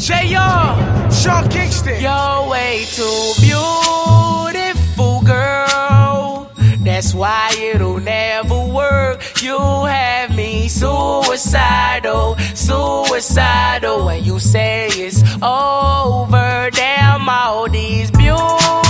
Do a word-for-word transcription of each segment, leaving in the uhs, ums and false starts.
J R, Sean Kingston. You're way too beautiful, girl. That's why it'll never work. You have me suicidal, suicidal. When you say it's over, damn all these beautiful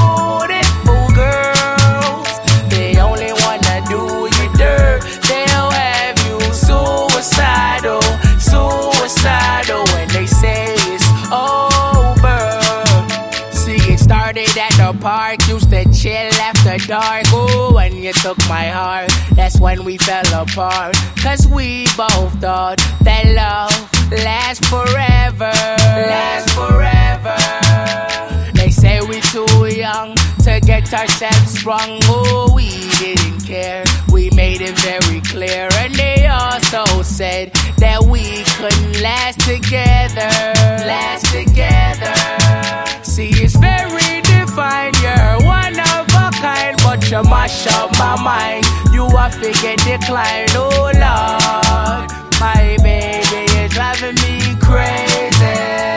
girls, they only wanna do you dirt. They'll have you suicidal, suicidal. When they say it's over. See, it started at the park, used to chill after dark. Ooh, when you took my heart, that's when we fell apart. Cause we both thought that love lasts forever, lasts forever. They say we too young to get ourselves sprung. Oh, we didn't care, we made it very clear. And they also said that we couldn't last together, last together. See, it's very defined, you're one of a kind, but you mash up my mind. You a figure decline, oh Lord. My baby, you're driving me crazy.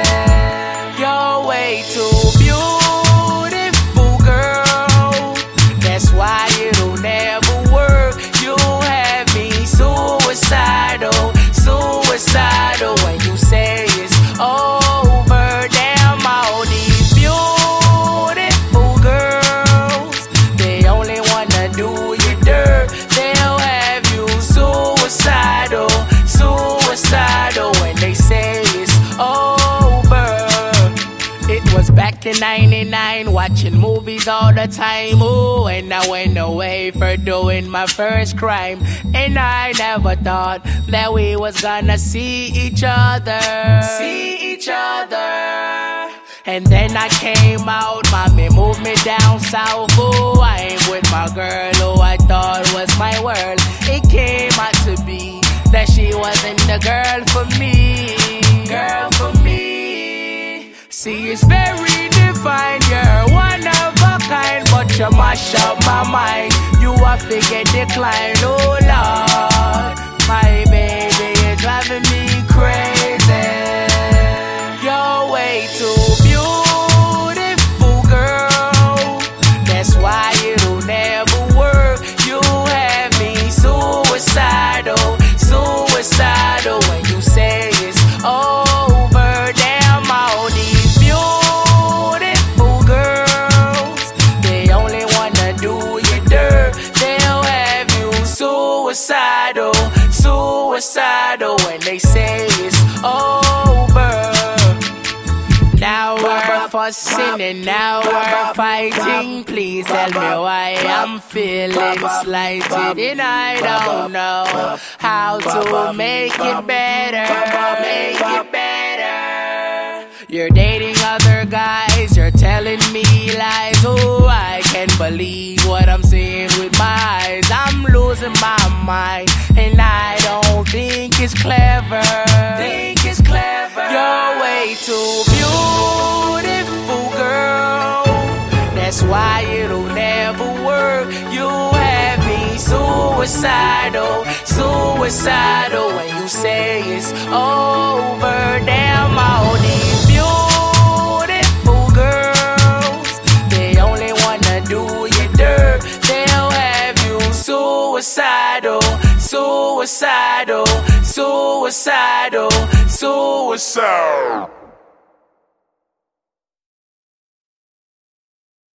You're way too beautiful, girl. That's why it'll never work. You have me suicidal, suicidal. When you say it's over, damn all these beautiful girls, they only wanna do you dirt. They'll have you suicidal, suicidal. When they say it's over. It was back in ninety-nine, watching movies all the time. Ooh, and I went away for doing my first crime. And I never thought that we was gonna see each other, see each other. And then I came out, mommy moved me down south. Oh, I ain't with my girl who I thought was my world. It came out to be that she wasn't the girl for me, girl for me. See, it's very defined, you're one of a kind, but you mash up my mind. You a figure decline, oh Lord. My baby, you're driving me crazy. You're way too beautiful, girl. That's why it'll never work. You have me suicidal, suicidal. When you say it's over, damn all these beautiful girls, they only wanna do you dirt. They'll have you suicidal, suicidal. When they say it's over. Now we're fussing and now we're fighting. Please tell me why I'm feeling slighted. And I don't know how to make it better, make it better. You're dating other guys, you're telling me lies. Oh, I can't believe what I'm seeing with my eyes. I'm losing my mind and I don't think it's clever, think it's clever. You're way too beautiful, girl. That's why it'll never work. You have me suicidal, suicidal. When you say it's over, damn all these beautiful girls, they only wanna do you dirt. They'll have you suicidal, suicidal, suicidal, suicidal.